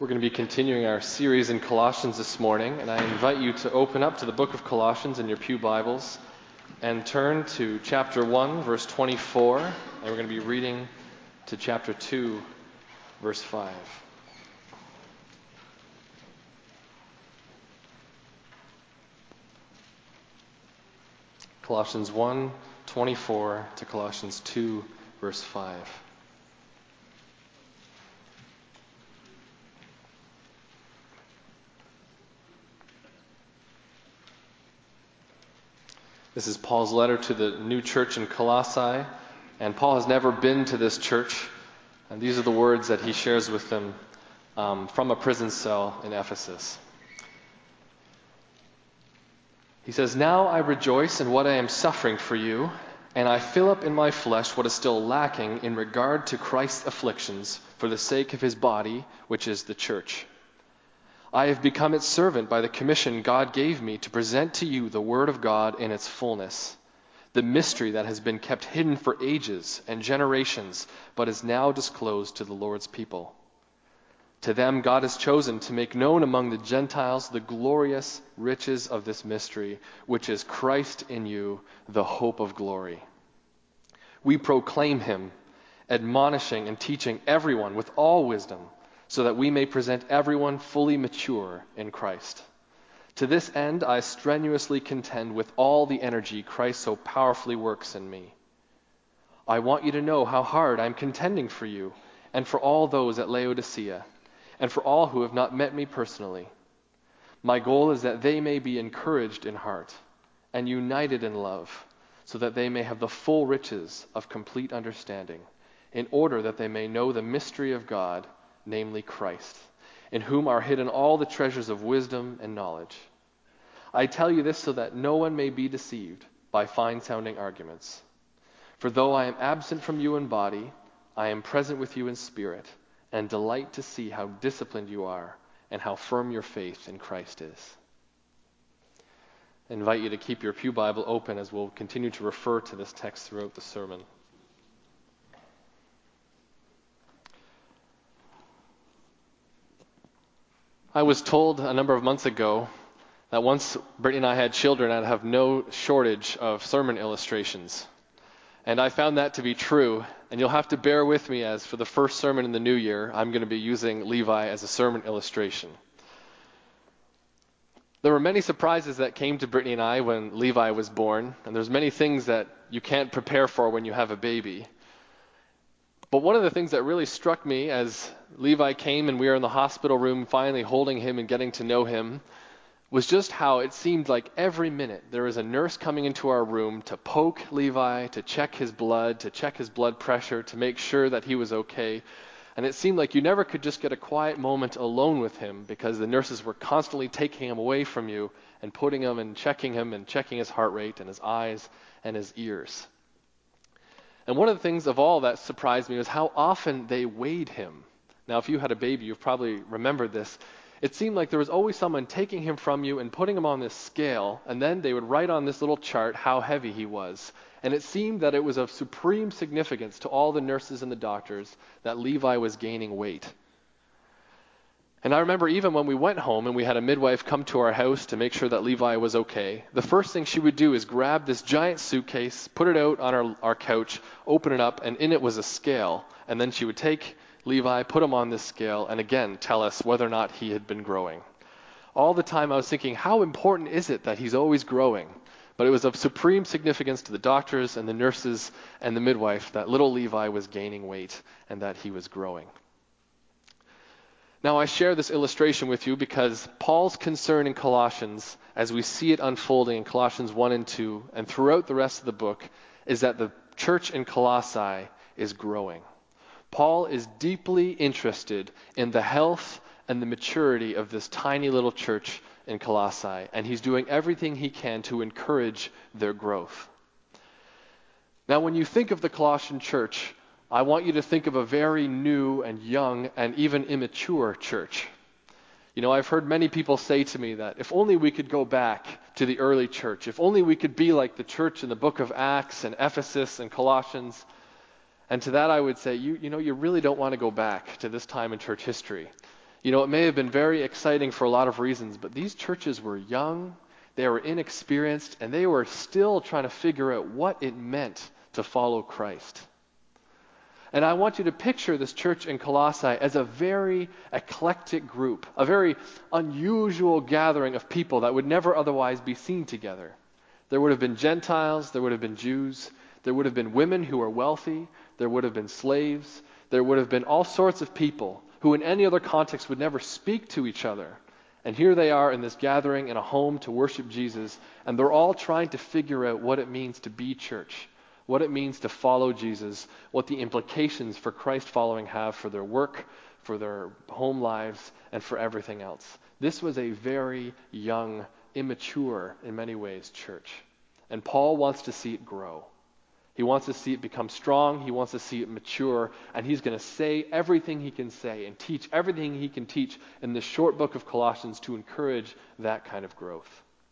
We're going to be continuing our series in Colossians this morning, and I invite you to open up to the book of Colossians in your pew Bibles and turn to chapter 1, verse 24, and we're going to be reading to chapter 2, verse 5. Colossians 1, 24 to Colossians 2, verse 5. This is Paul's letter to the new church in Colossae, and Paul has never been to this church, and these are the words that he shares with them from a prison cell in Ephesus. He says, "Now I rejoice in what I am suffering for you, and I fill up in my flesh what is still lacking in regard to Christ's afflictions for the sake of his body, which is the church. I have become its servant by the commission God gave me to present to you the word of God in its fullness, the mystery that has been kept hidden for ages and generations, but is now disclosed to the Lord's people. To them God has chosen to make known among the Gentiles the glorious riches of this mystery, which is Christ in you, the hope of glory. We proclaim him, admonishing and teaching everyone with all wisdom, so that we may present everyone fully mature in Christ. To this end, I strenuously contend with all the energy Christ so powerfully works in me. I want you to know how hard I am contending for you and for all those at Laodicea, and for all who have not met me personally. My goal is that they may be encouraged in heart and united in love, so that they may have the full riches of complete understanding, in order that they may know the mystery of God, namely Christ, in whom are hidden all the treasures of wisdom and knowledge. I tell you this so that no one may be deceived by fine-sounding arguments. For though I am absent from you in body, I am present with you in spirit, and delight to see how disciplined you are and how firm your faith in Christ is." I invite you to keep your pew Bible open as we'll continue to refer to this text throughout the sermon. I was told a number of months ago that once Brittany and I had children, I'd have no shortage of sermon illustrations. And I found that to be true, and you'll have to bear with me as for the first sermon in the new year, I'm going to be using Levi as a sermon illustration. There were many surprises that came to Brittany and I when Levi was born, and there's many things that you can't prepare for when you have a baby. But one of the things that really struck me as Levi came and we were in the hospital room finally holding him and getting to know him was just how it seemed like every minute there was a nurse coming into our room to poke Levi, to check his blood pressure, to make sure that he was okay. And it seemed like you never could just get a quiet moment alone with him because the nurses were constantly taking him away from you and putting him and checking his heart rate and his eyes and his ears. And one of the things of all that surprised me was how often they weighed him. Now, if you had a baby, you've probably remembered this. It seemed like there was always someone taking him from you and putting him on this scale, and then they would write on this little chart how heavy he was. And it seemed that it was of supreme significance to all the nurses and the doctors that Levi was gaining weight. And I remember even when we went home and we had a midwife come to our house to make sure that Levi was okay, the first thing she would do is grab this giant suitcase, put it out on our couch, open it up, and in it was a scale. And then she would take Levi, put him on this scale, and again tell us whether or not he had been growing. All the time I was thinking, how important is it that he's always growing? But it was of supreme significance to the doctors and the nurses and the midwife that little Levi was gaining weight and that he was growing. Now, I share this illustration with you because Paul's concern in Colossians, as we see it unfolding in Colossians 1 and 2, and throughout the rest of the book, is that the church in Colossae is growing. Paul is deeply interested in the health and the maturity of this tiny little church in Colossae, and he's doing everything he can to encourage their growth. Now, when you think of the Colossian church, I want you to think of a very new and young and even immature church. You know, I've heard many people say to me that if only we could go back to the early church, if only we could be like the church in the book of Acts and Ephesus and Colossians. And to that I would say, you really don't want to go back to this time in church history. You know, it may have been very exciting for a lot of reasons, but these churches were young, they were inexperienced, and they were still trying to figure out what it meant to follow Christ. And I want you to picture this church in Colossae as a very eclectic group, a very unusual gathering of people that would never otherwise be seen together. There would have been Gentiles, there would have been Jews, there would have been women who were wealthy, there would have been slaves, there would have been all sorts of people who in any other context would never speak to each other. And here they are in this gathering in a home to worship Jesus, and they're all trying to figure out what it means to be church, what it means to follow Jesus, what the implications for Christ following have for their work, for their home lives, and for everything else. This was a very young, immature, in many ways, church. And Paul wants to see it grow. He wants to see it become strong. He wants to see it mature. And he's going to say everything he can say and teach everything he can teach in this short book of Colossians to encourage that kind of growth.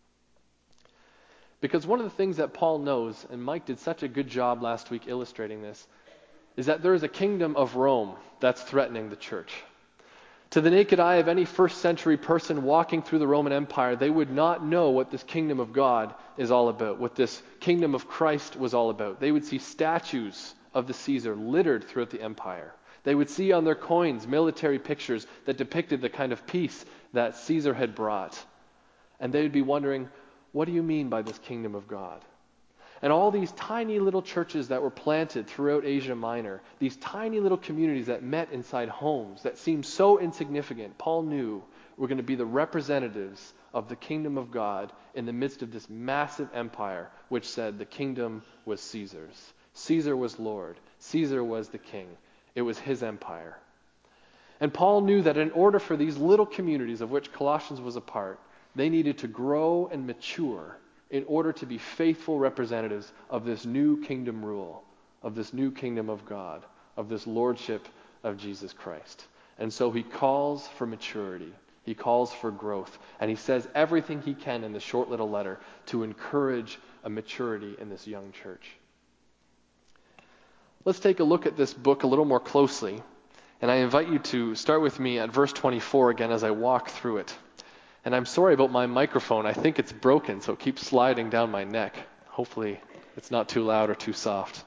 Because one of the things that Paul knows, and Mike did such a good job last week illustrating this, is that there is a kingdom of Rome that's threatening the church. To the naked eye of any first century person walking through the Roman Empire, they would not know what this kingdom of God is all about, what this kingdom of Christ was all about. They would see statues of the Caesar littered throughout the empire. They would see on their coins military pictures that depicted the kind of peace that Caesar had brought. And they would be wondering, what do you mean by this kingdom of God? And all these tiny little churches that were planted throughout Asia Minor, these tiny little communities that met inside homes that seemed so insignificant, Paul knew were going to be the representatives of the kingdom of God in the midst of this massive empire, which said the kingdom was Caesar's. Caesar was Lord. Caesar was the king. It was his empire. And Paul knew that in order for these little communities of which Colossians was a part, they needed to grow and mature in order to be faithful representatives of this new kingdom rule, of this new kingdom of God, of this lordship of Jesus Christ. And so he calls for maturity. He calls for growth. And he says everything he can in this short little letter to encourage a maturity in this young church. Let's take a look at this book a little more closely. And I invite you to start with me at verse 24 again as I walk through it. And I'm sorry about my microphone. I think it's broken, so it keeps sliding down my neck. Hopefully it's not too loud or too soft.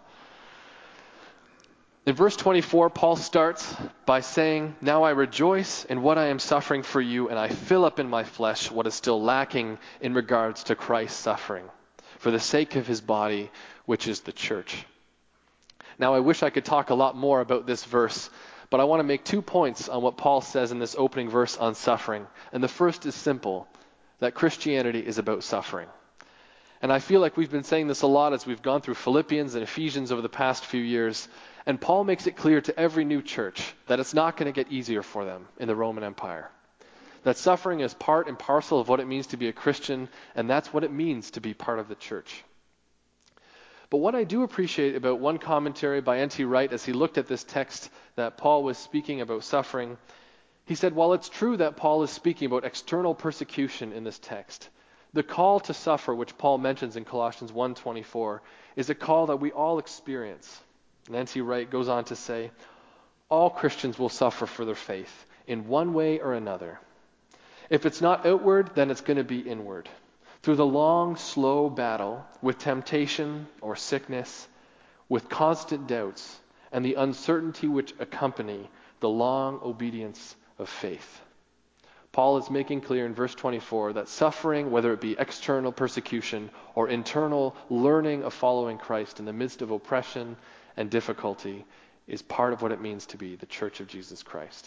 In verse 24, Paul starts by saying, "Now I rejoice in what I am suffering for you, and I fill up in my flesh what is still lacking in regards to Christ's suffering, for the sake of his body, which is the church." Now I wish I could talk a lot more about this verse, but I want to make 2 points on what Paul says in this opening verse on suffering. And the first is simple, that Christianity is about suffering. And I feel like we've been saying this a lot as we've gone through Philippians and Ephesians over the past few years. And Paul makes it clear to every new church that it's not going to get easier for them in the Roman Empire. That suffering is part and parcel of what it means to be a Christian, and that's what it means to be part of the church. But what I do appreciate about one commentary by N.T. Wright as he looked at this text that Paul was speaking about suffering, he said, while it's true that Paul is speaking about external persecution in this text, the call to suffer, which Paul mentions in Colossians 1:24, is a call that we all experience. And N.T. Wright goes on to say, all Christians will suffer for their faith in one way or another. If it's not outward, then it's going to be inward. Through the long, slow battle with temptation or sickness, with constant doubts, and the uncertainty which accompany the long obedience of faith. Paul is making clear in verse 24 that suffering, whether it be external persecution or internal learning of following Christ in the midst of oppression and difficulty, is part of what it means to be the church of Jesus Christ.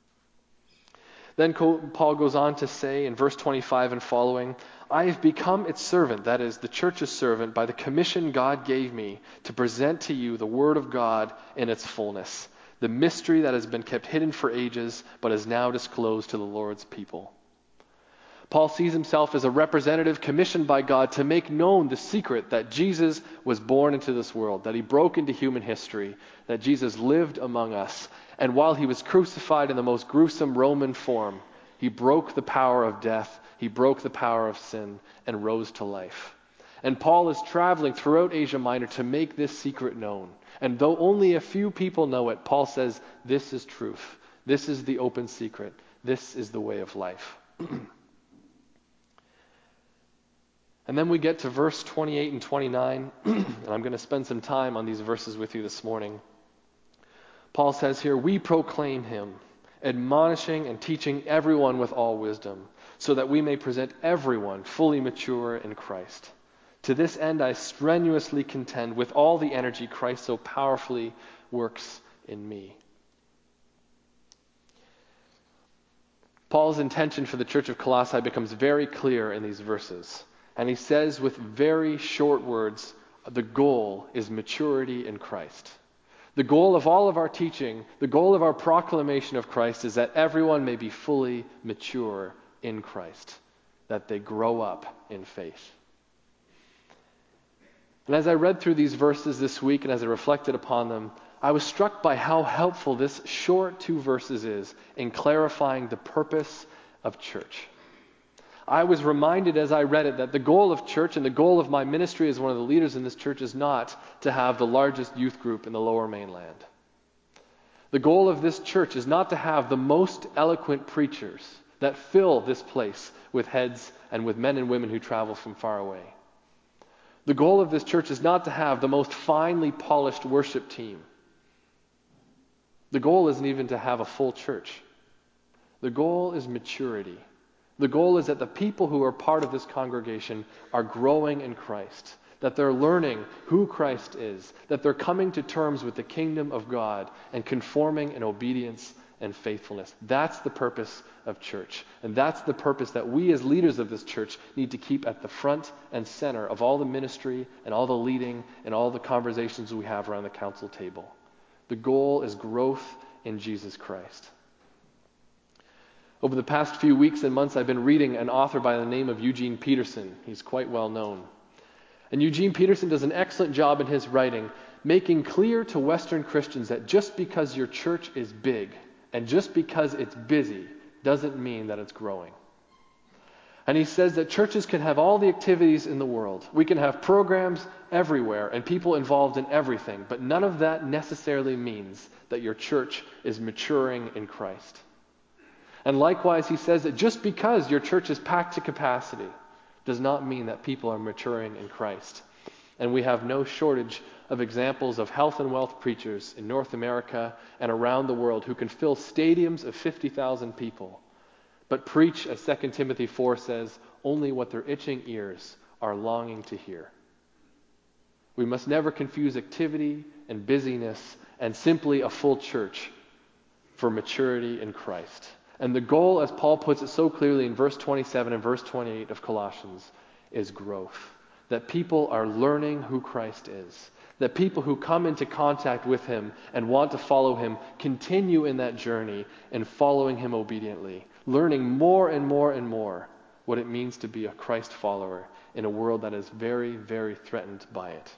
Then Paul goes on to say in verse 25 and following, I have become its servant, that is, the church's servant, by the commission God gave me to present to you the word of God in its fullness, the mystery that has been kept hidden for ages, but is now disclosed to the Lord's people. Paul sees himself as a representative commissioned by God to make known the secret that Jesus was born into this world, that he broke into human history, that Jesus lived among us. And while he was crucified in the most gruesome Roman form, he broke the power of death, he broke the power of sin, and rose to life. And Paul is traveling throughout Asia Minor to make this secret known. And though only a few people know it, Paul says, this is truth. This is the open secret. This is the way of life. And then we get to verse 28 and 29, and I'm going to spend some time on these verses with you this morning. Paul says here, "We proclaim him, admonishing and teaching everyone with all wisdom, so that we may present everyone fully mature in Christ. To this end I strenuously contend with all the energy Christ so powerfully works in me." Paul's intention for the church of Colossae becomes very clear in these verses. And he says with very short words, the goal is maturity in Christ. The goal of all of our teaching, the goal of our proclamation of Christ is that everyone may be fully mature in Christ, that they grow up in faith. And as I read through these verses this week and as I reflected upon them, I was struck by how helpful this short 2 verses is in clarifying the purpose of church. I was reminded as I read it that the goal of church and the goal of my ministry as one of the leaders in this church is not to have the largest youth group in the Lower Mainland. The goal of this church is not to have the most eloquent preachers that fill this place with heads and with men and women who travel from far away. The goal of this church is not to have the most finely polished worship team. The goal isn't even to have a full church. The goal is maturity. The goal is that the people who are part of this congregation are growing in Christ, that they're learning who Christ is, that they're coming to terms with the kingdom of God and conforming in obedience and faithfulness. That's the purpose of church. And that's the purpose that we as leaders of this church need to keep at the front and center of all the ministry and all the leading and all the conversations we have around the council table. The goal is growth in Jesus Christ. Over the past few weeks and months, I've been reading an author by the name of Eugene Peterson. He's quite well known. And Eugene Peterson does an excellent job in his writing, making clear to Western Christians that just because your church is big and just because it's busy doesn't mean that it's growing. And he says that churches can have all the activities in the world. We can have programs everywhere and people involved in everything, but none of that necessarily means that your church is maturing in Christ. And likewise, he says that just because your church is packed to capacity does not mean that people are maturing in Christ. And we have no shortage of examples of health and wealth preachers in North America and around the world who can fill stadiums of 50,000 people, but preach, as 2 Timothy 4 says, only what their itching ears are longing to hear. We must never confuse activity and busyness and simply a full church for maturity in Christ. And the goal, as Paul puts it so clearly in verse 27 and verse 28 of Colossians, is growth. That people are learning who Christ is. That people who come into contact with him and want to follow him continue in that journey and following him obediently, learning more and more and more what it means to be a Christ follower in a world that is very, very threatened by it.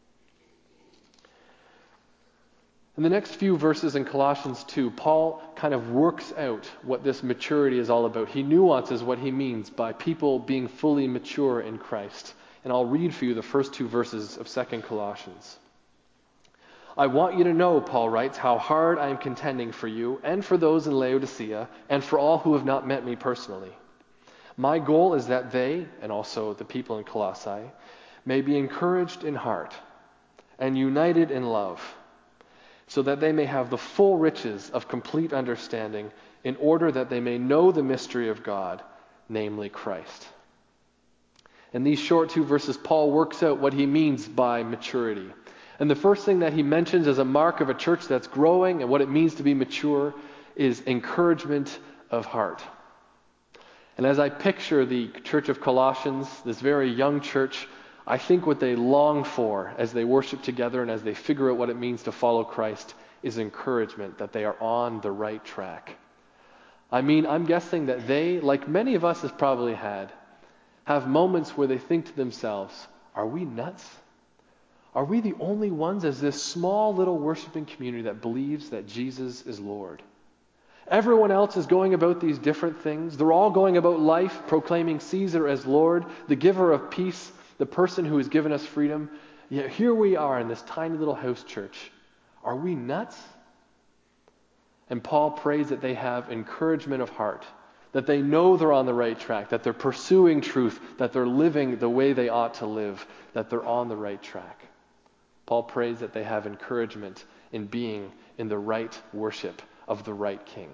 In the next few verses in Colossians 2, Paul kind of works out what this maturity is all about. He nuances what he means by people being fully mature in Christ. And I'll read for you the first 2 verses of 2 Colossians. "I want you to know," Paul writes, "how hard I am contending for you and for those in Laodicea and for all who have not met me personally. My goal is that they, and also the people in Colossae, may be encouraged in heart and united in love, so that they may have the full riches of complete understanding, in order that they may know the mystery of God, namely Christ." In these short 2 verses, Paul works out what he means by maturity. And the first thing that he mentions as a mark of a church that's growing and what it means to be mature is encouragement of heart. And as I picture the church of Colossians, this very young church, I think what they long for as they worship together and as they figure out what it means to follow Christ is encouragement that they are on the right track. I mean, I'm guessing that they, like many of us has probably had, have moments where they think to themselves, are we nuts? Are we the only ones as this small little worshiping community that believes that Jesus is Lord? Everyone else is going about these different things. They're all going about life proclaiming Caesar as Lord, the giver of peace, the person who has given us freedom. Yet here we are in this tiny little house church. Are we nuts? And Paul prays that they have encouragement of heart, that they know they're on the right track, that they're pursuing truth, that they're living the way they ought to live, that they're on the right track. Paul prays that they have encouragement in being in the right worship of the right king.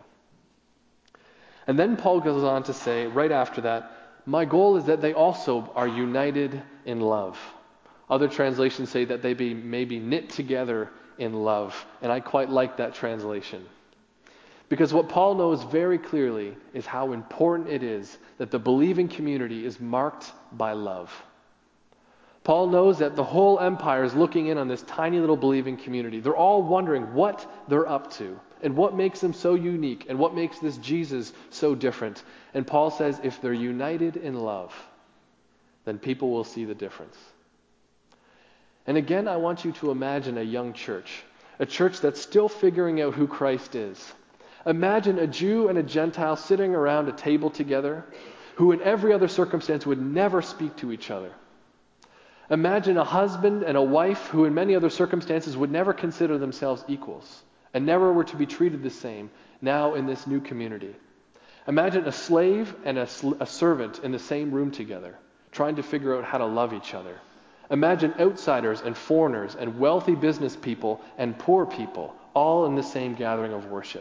And then Paul goes on to say, right after that, my goal is that they also are united in love. Other translations say that they may be knit together in love. And I quite like that translation. Because what Paul knows very clearly is how important it is that the believing community is marked by love. Paul knows that the whole empire is looking in on this tiny little believing community. They're all wondering what they're up to and what makes them so unique and what makes this Jesus so different. And Paul says if they're united in love, then people will see the difference. And again, I want you to imagine a young church, a church that's still figuring out who Christ is. Imagine a Jew and a Gentile sitting around a table together who in every other circumstance would never speak to each other. Imagine a husband and a wife who in many other circumstances would never consider themselves equals and never were to be treated the same now in this new community. Imagine a slave and a servant in the same room together, trying to figure out how to love each other. Imagine outsiders and foreigners and wealthy business people and poor people all in the same gathering of worship.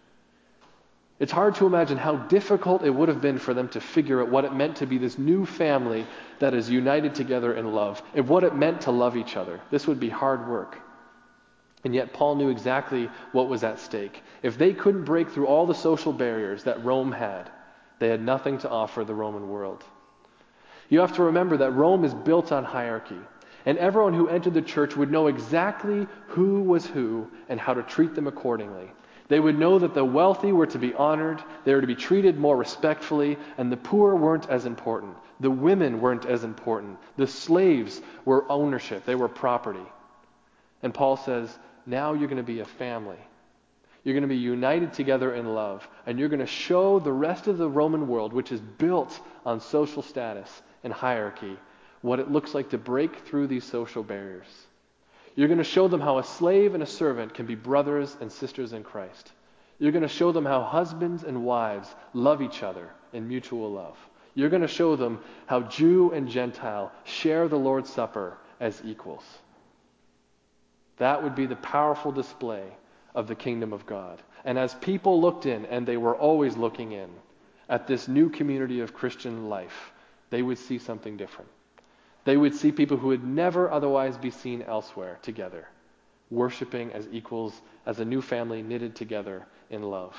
It's hard to imagine how difficult it would have been for them to figure out what it meant to be this new family that is united together in love, and what it meant to love each other. This would be hard work. And yet Paul knew exactly what was at stake. If they couldn't break through all the social barriers that Rome had, they had nothing to offer the Roman world. You have to remember that Rome is built on hierarchy, and everyone who entered the church would know exactly who was who and how to treat them accordingly. They would know that the wealthy were to be honored, they were to be treated more respectfully, and the poor weren't as important. The women weren't as important. The slaves were ownership, they were property. And Paul says, now you're going to be a family. You're going to be united together in love, and you're going to show the rest of the Roman world, which is built on social status and hierarchy, what it looks like to break through these social barriers. You're going to show them how a slave and a servant can be brothers and sisters in Christ. You're going to show them how husbands and wives love each other in mutual love. You're going to show them how Jew and Gentile share the Lord's Supper as equals. That would be the powerful display of the kingdom of God. And as people looked in, and they were always looking in, at this new community of Christian life, they would see something different. They would see people who would never otherwise be seen elsewhere together, worshiping as equals, as a new family knitted together in love.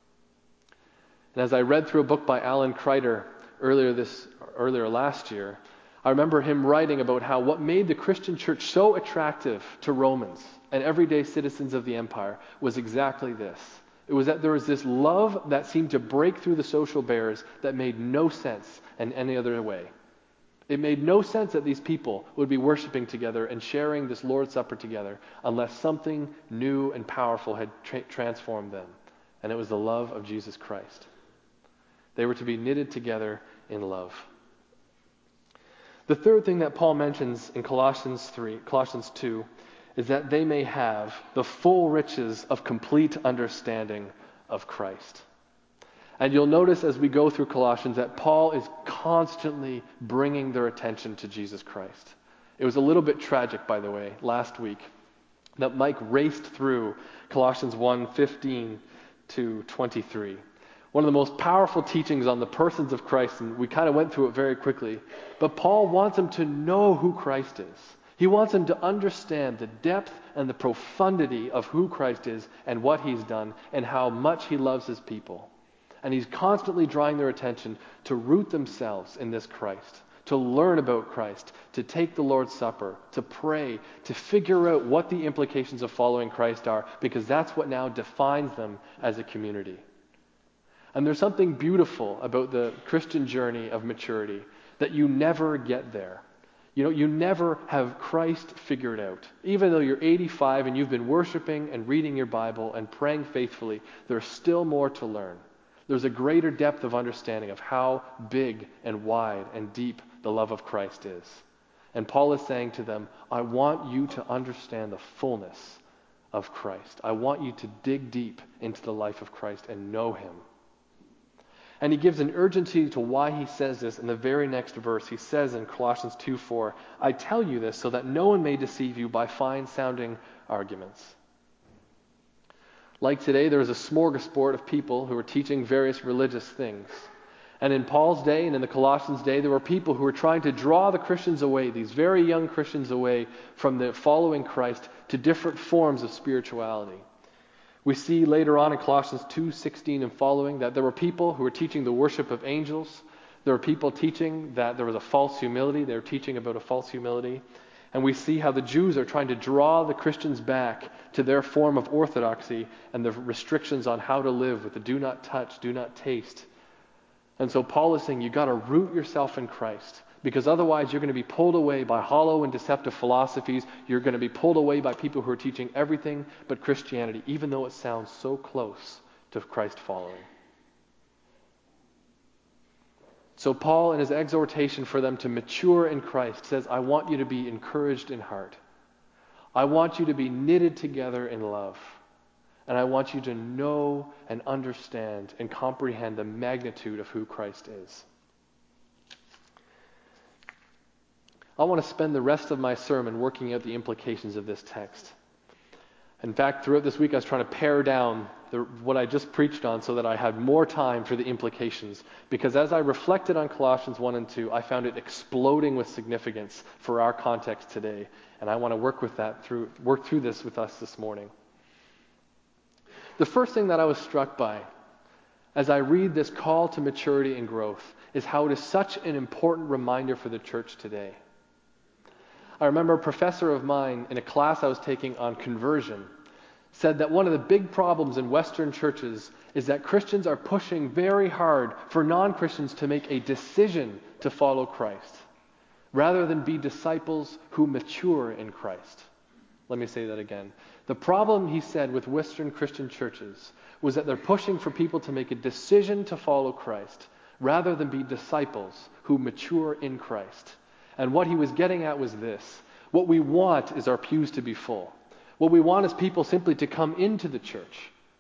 And as I read through a book by Alan Kreider earlier last year, I remember him writing about how what made the Christian church so attractive to Romans and everyday citizens of the empire was exactly this. It was that there was this love that seemed to break through the social barriers that made no sense in any other way. It made no sense that these people would be worshiping together and sharing this Lord's Supper together unless something new and powerful had transformed them. And it was the love of Jesus Christ. They were to be knitted together in love. The third thing that Paul mentions in Colossians 2, is that they may have the full riches of complete understanding of Christ. And you'll notice as we go through Colossians that Paul is constantly bringing their attention to Jesus Christ. It was a little bit tragic, by the way, last week, that Mike raced through Colossians 1:15 to 23. One of the most powerful teachings on the persons of Christ, and we kind of went through it very quickly. But Paul wants them to know who Christ is. He wants them to understand the depth and the profundity of who Christ is and what he's done and how much he loves his people. And he's constantly drawing their attention to root themselves in this Christ, to learn about Christ, to take the Lord's Supper, to pray, to figure out what the implications of following Christ are, because that's what now defines them as a community. And there's something beautiful about the Christian journey of maturity, that you never get there. You never have Christ figured out. Even though you're 85 and you've been worshiping and reading your Bible and praying faithfully, there's still more to learn. There's a greater depth of understanding of how big and wide and deep the love of Christ is. And Paul is saying to them, I want you to understand the fullness of Christ. I want you to dig deep into the life of Christ and know him. And he gives an urgency to why he says this in the very next verse. He says in Colossians 2:4, I tell you this so that no one may deceive you by fine-sounding arguments. Like today, there was a smorgasbord of people who were teaching various religious things. And in Paul's day and in the Colossians' day, there were people who were trying to draw the Christians away, these very young Christians away from the following Christ to different forms of spirituality. We see later on in Colossians 2:16 and following that there were people who were teaching the worship of angels. There were people teaching that there was a false humility. They were teaching about a false humility. And we see how the Jews are trying to draw the Christians back to their form of orthodoxy and the restrictions on how to live with the do not touch, do not taste. And so Paul is saying you've got to root yourself in Christ, because otherwise you're going to be pulled away by hollow and deceptive philosophies. You're going to be pulled away by people who are teaching everything but Christianity, even though it sounds so close to Christ following. So Paul, in his exhortation for them to mature in Christ, says, I want you to be encouraged in heart. I want you to be knitted together in love. And I want you to know and understand and comprehend the magnitude of who Christ is. I want to spend the rest of my sermon working out the implications of this text. In fact, throughout this week I was trying to pare down what I just preached on so that I had more time for the implications. Because as I reflected on Colossians 1 and 2, I found it exploding with significance for our context today. And I want to work through this with us this morning. The first thing that I was struck by as I read this call to maturity and growth is how it is such an important reminder for the church today. I remember a professor of mine in a class I was taking on conversion said that one of the big problems in Western churches is that Christians are pushing very hard for non-Christians to make a decision to follow Christ, rather than be disciples who mature in Christ. Let me say that again. The problem, he said, with Western Christian churches was that they're pushing for people to make a decision to follow Christ, rather than be disciples who mature in Christ. And what he was getting at was this. What we want is our pews to be full. What we want is people simply to come into the church.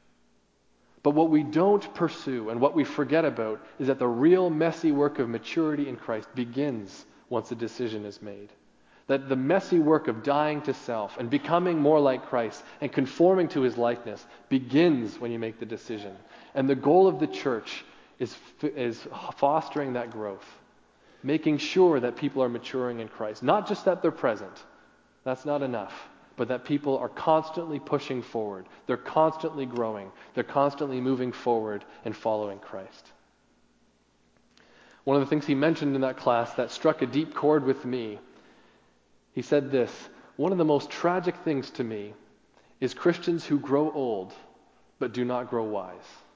But what we don't pursue and what we forget about is that the real messy work of maturity in Christ begins once a decision is made. That the messy work of dying to self and becoming more like Christ and conforming to his likeness begins when you make the decision. And the goal of the church is fostering that growth. Making sure that people are maturing in Christ. Not just that they're present. That's not enough. But that people are constantly pushing forward. They're constantly growing. They're constantly moving forward and following Christ. One of the things he mentioned in that class that struck a deep chord with me, he said this, one of the most tragic things to me is Christians who grow old but do not grow wise.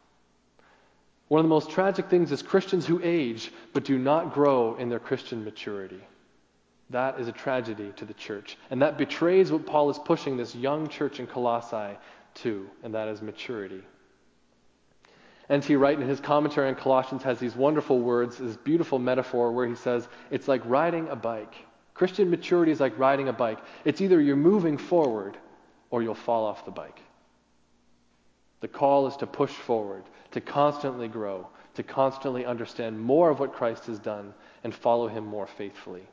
One of the most tragic things is Christians who age but do not grow in their Christian maturity. That is a tragedy to the church. And that betrays what Paul is pushing this young church in Colossae to, and that is maturity. N.T. Wright in his commentary on Colossians has these wonderful words, this beautiful metaphor where he says, it's like riding a bike. Christian maturity is like riding a bike. It's either you're moving forward or you'll fall off the bike. The call is to push forward, to constantly grow, to constantly understand more of what Christ has done and follow him more faithfully.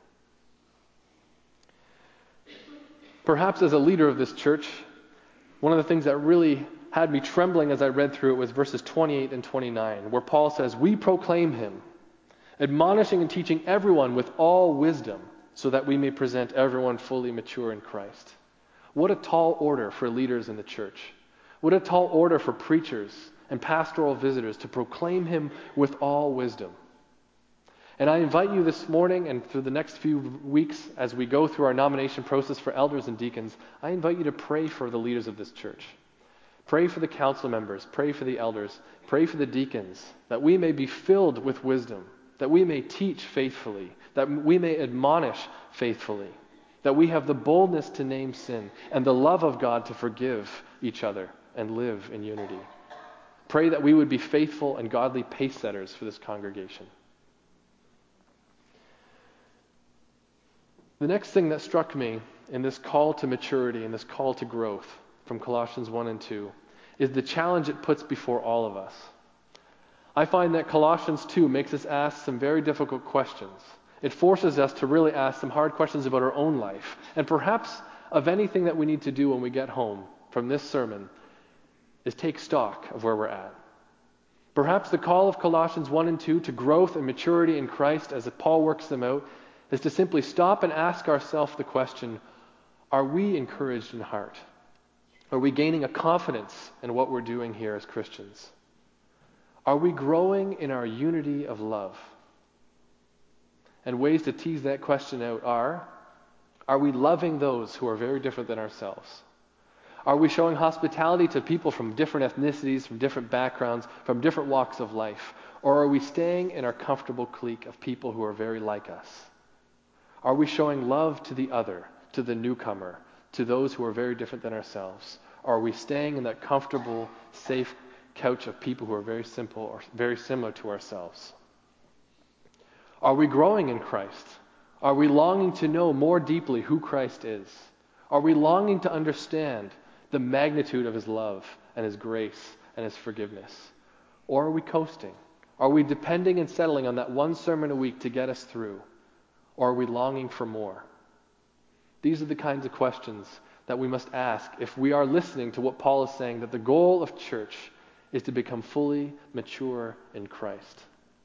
Perhaps as a leader of this church, one of the things that really had me trembling as I read through it was verses 28 and 29, where Paul says, we proclaim him, admonishing and teaching everyone with all wisdom, so that we may present everyone fully mature in Christ. What a tall order for leaders in the church. What a tall order for preachers and pastoral visitors to proclaim him with all wisdom. And I invite you this morning and through the next few weeks as we go through our nomination process for elders and deacons, I invite you to pray for the leaders of this church. Pray for the council members, pray for the elders, pray for the deacons, that we may be filled with wisdom, that we may teach faithfully, that we may admonish faithfully, that we have the boldness to name sin and the love of God to forgive each other and live in unity. Pray that we would be faithful and godly pace setters for this congregation. The next thing that struck me in this call to maturity and this call to growth from Colossians 1 and 2 is the challenge it puts before all of us. I find that Colossians 2 makes us ask some very difficult questions. It forces us to really ask some hard questions about our own life, and perhaps of anything that we need to do when we get home from this sermon is take stock of where we're at. Perhaps the call of Colossians 1 and 2 to growth and maturity in Christ as Paul works them out is to simply stop and ask ourselves the question, are we encouraged in heart? Are we gaining a confidence in what we're doing here as Christians? Are we growing in our unity of love? And ways to tease that question out are we loving those who are very different than ourselves? Are we showing hospitality to people from different ethnicities, from different backgrounds, from different walks of life? Or are we staying in our comfortable clique of people who are very like us? Are we showing love to the other, to the newcomer, to those who are very different than ourselves? Or are we staying in that comfortable, safe couch of people who are very simple or very similar to ourselves? Are we growing in Christ? Are we longing to know more deeply who Christ is? Are we longing to understand the magnitude of his love and his grace and his forgiveness? Or are we coasting? Are we depending and settling on that one sermon a week to get us through? Or are we longing for more? These are the kinds of questions that we must ask if we are listening to what Paul is saying, that the goal of church is to become fully mature in Christ.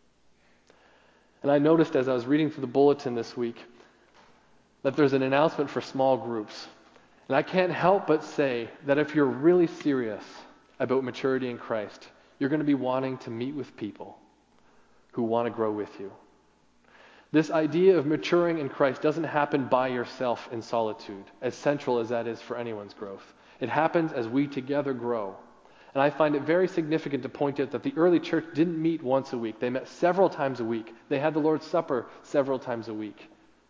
And I noticed as I was reading through the bulletin this week that there's an announcement for small groups. And I can't help but say that if you're really serious about maturity in Christ, you're going to be wanting to meet with people who want to grow with you. This idea of maturing in Christ doesn't happen by yourself in solitude, as central as that is for anyone's growth. It happens as we together grow. And I find it very significant to point out that the early church didn't meet once a week. They met several times a week. They had the Lord's Supper several times a week.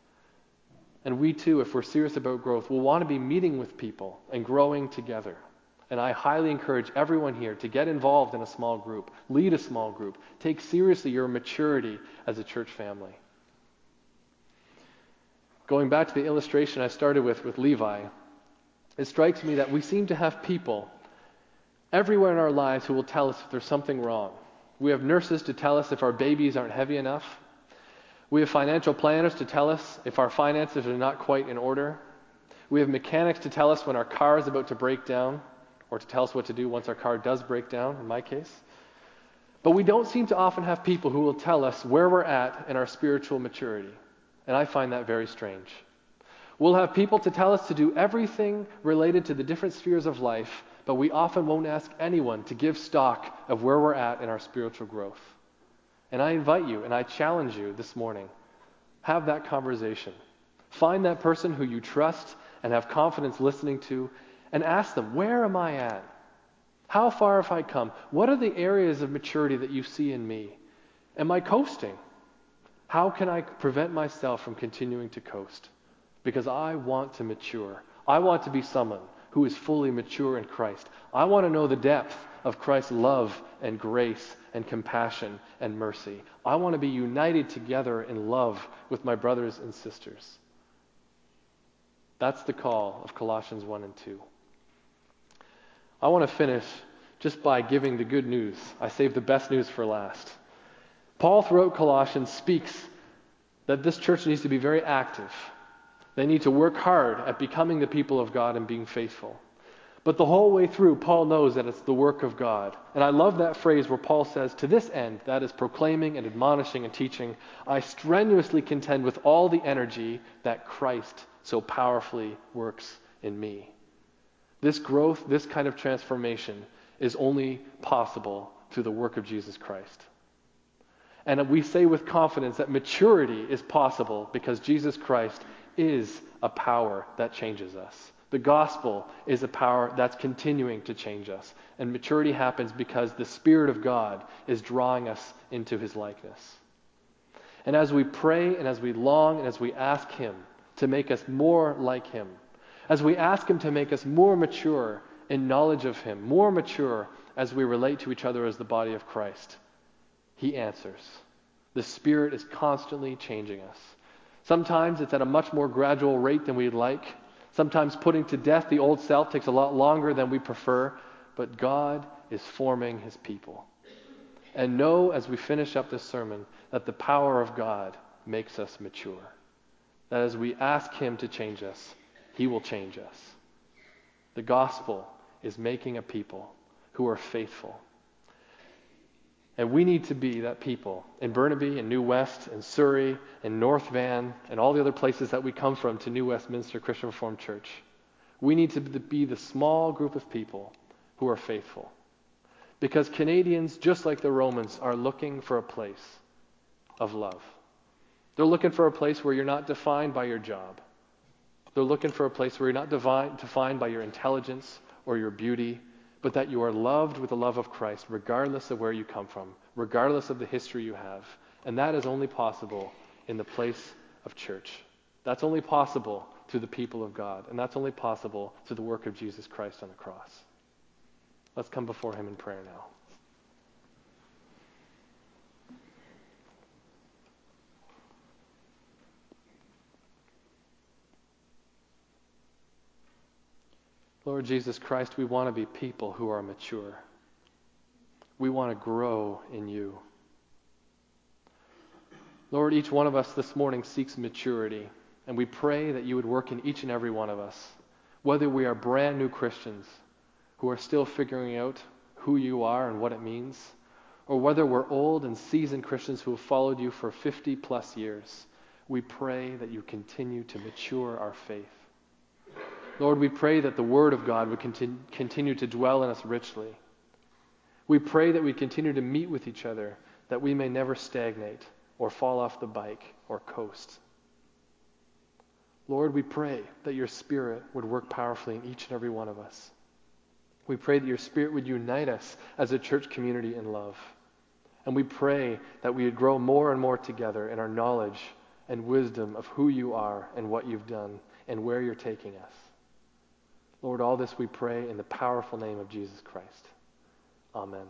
And we too, if we're serious about growth, will want to be meeting with people and growing together. And I highly encourage everyone here to get involved in a small group, lead a small group, take seriously your maturity as a church family. Going back to the illustration I started with Levi, it strikes me that we seem to have people everywhere in our lives who will tell us if there's something wrong. We have nurses to tell us if our babies aren't heavy enough. We have financial planners to tell us if our finances are not quite in order. We have mechanics to tell us when our car is about to break down, or to tell us what to do once our car does break down, in my case. But we don't seem to often have people who will tell us where we're at in our spiritual maturity. And I find that very strange. We'll have people to tell us to do everything related to the different spheres of life, but we often won't ask anyone to give stock of where we're at in our spiritual growth. And I invite you and I challenge you this morning, have that conversation. Find that person who you trust and have confidence listening to and ask them, where am I at? How far have I come? What are the areas of maturity that you see in me? Am I coasting? How can I prevent myself from continuing to coast? Because I want to mature. I want to be someone who is fully mature in Christ. I want to know the depth of Christ's love and grace and compassion and mercy. I want to be united together in love with my brothers and sisters. That's the call of Colossians 1 and 2. I want to finish just by giving the good news. I saved the best news for last. Paul throughout Colossians speaks that this church needs to be very active. They need to work hard at becoming the people of God and being faithful. But the whole way through, Paul knows that it's the work of God. And I love that phrase where Paul says, to this end, that is proclaiming and admonishing and teaching, I strenuously contend with all the energy that Christ so powerfully works in me. This growth, this kind of transformation is only possible through the work of Jesus Christ. And we say with confidence that maturity is possible because Jesus Christ is a power that changes us. The gospel is a power that's continuing to change us. And maturity happens because the Spirit of God is drawing us into his likeness. And as we pray and as we long and as we ask him to make us more like him, as we ask him to make us more mature in knowledge of him, more mature as we relate to each other as the body of Christ, he answers. The Spirit is constantly changing us. Sometimes it's at a much more gradual rate than we'd like. Sometimes putting to death the old self takes a lot longer than we prefer, but God is forming his people. And know, as we finish up this sermon, that the power of God makes us mature. That as we ask him to change us, he will change us. The gospel is making a people who are faithful. And we need to be that people in Burnaby, in New West, in Surrey, in North Van, and all the other places that we come from to New Westminster Christian Reformed Church. We need to be the small group of people who are faithful. Because Canadians, just like the Romans, are looking for a place of love. They're looking for a place where you're not defined by your job. They're looking for a place where you're not defined by your intelligence or your beauty, but that you are loved with the love of Christ, regardless of where you come from, regardless of the history you have. And that is only possible in the place of church. That's only possible through the people of God. And that's only possible through the work of Jesus Christ on the cross. Let's come before him in prayer now. Lord Jesus Christ, we want to be people who are mature. We want to grow in you. Lord, each one of us this morning seeks maturity, and we pray that you would work in each and every one of us, whether we are brand new Christians who are still figuring out who you are and what it means, or whether we're old and seasoned Christians who have followed you for 50 plus years. We pray that you continue to mature our faith. Lord, we pray that the Word of God would continue to dwell in us richly. We pray that we continue to meet with each other, that we may never stagnate or fall off the bike or coast. Lord, we pray that your Spirit would work powerfully in each and every one of us. We pray that your Spirit would unite us as a church community in love. And we pray that we would grow more and more together in our knowledge and wisdom of who you are and what you've done and where you're taking us. Lord, all this we pray in the powerful name of Jesus Christ. Amen.